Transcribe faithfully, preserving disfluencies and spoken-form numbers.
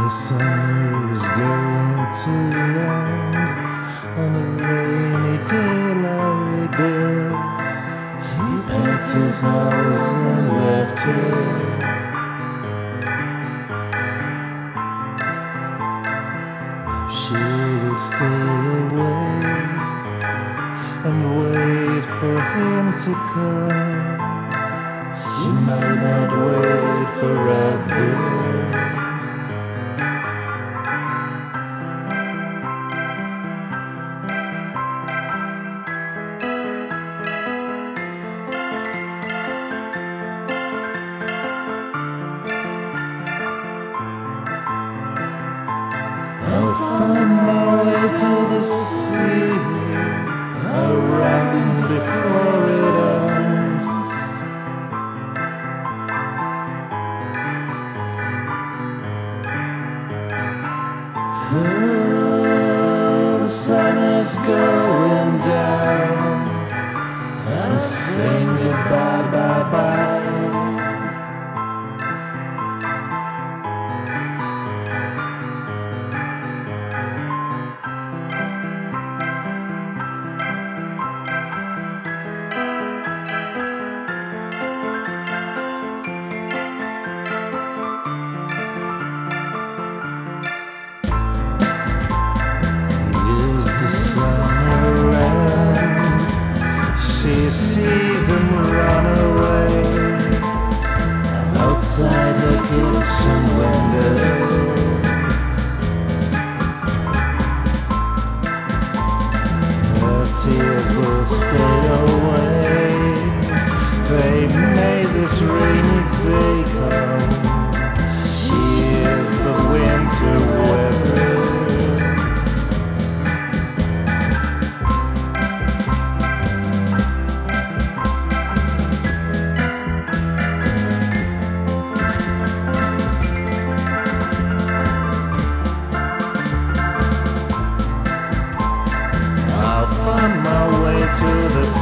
summer is going to end on a rainy day like this. He packed his house and left her. Now she will stay away and wait for him to come. She might not wait forever. I'll find my way to the sea. I'll run before it ends. Oh, the sun is going down. I'm saying goodbye, bye, bye. She sees him run away outside her kitchen window. Her tears will stay away. They made this rainy day come. She is the winter weather. Find my way to the